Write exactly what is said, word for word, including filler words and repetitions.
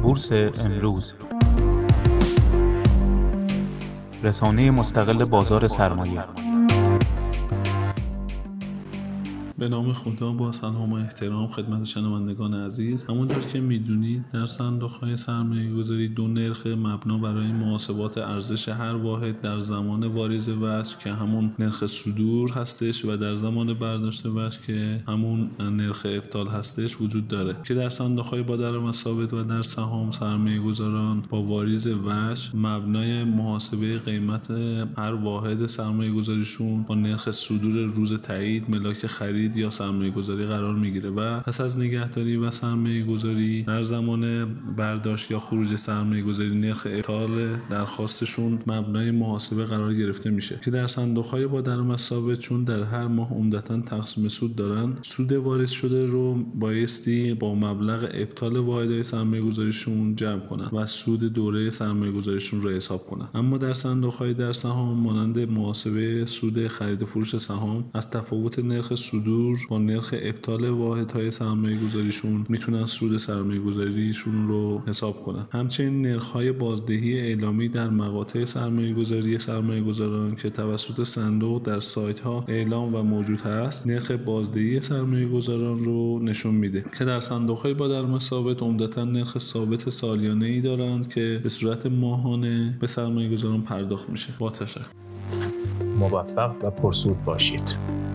بورس امروز، رسانه مستقل بازار سرمایه. به نام خدا، با سلام و احترام خدمت شنوندگان عزیز. همونطور که میدونید در صندوق‌های سرمایه‌گذاری دو نرخ مبنا برای محاسبات ارزش هر واحد در زمان واریز وجه که همون نرخ صدور هستش و در زمان برداشت وجه که همون نرخ ابطال هستش وجود داره که در صندوق‌های با درآمد ثابت و در سهام سرمایه‌گذاران با واریز وجه مبنای محاسبه قیمت هر واحد سرمایه‌گذاریشون با نرخ صدور روز تایید ملاک خرید یا سرمایه گذاری قرار میگیره و پس از نگهداری و سرمایه گذاری در زمان برداشت یا خروج سرمایه گذاری نرخ ابطال درخواستشون مبنای محاسبه قرار گرفته میشه که در صندوق های با درآمد ثابت چون در هر ماه عمدتاً تقسیم سود دارن، سود واریز شده رو بایستی با مبلغ ابطال واحدهای سرمایه گذاریشون جمع کنن و سود دوره سرمایه گذاریشون رو حساب کنن. اما در صندوق های در سهام مانند محاسبه سود خرید و فروش سهام از تفاوت نرخ صدور با نرخ ابطال واحدهای سرمایه گذاریشون میتونن سود سرمایه گذاریشون رو حساب کنن. همچنین نرخ‌های بازدهی اعلامی در مقاطع سرمایه گذاری سرمایه گذاران که توسط صندوق در سایت ها اعلام و موجود هست، نرخ بازدهی سرمایه گذاران رو نشون میده که در صندوق های با درآمد ثابت عمدتاً نرخ ثابت سالیانه ای دارند که به صورت ماهانه به سرمایه گذاران پرداخت میشه. با تشکر. موفق و پرسود باشید.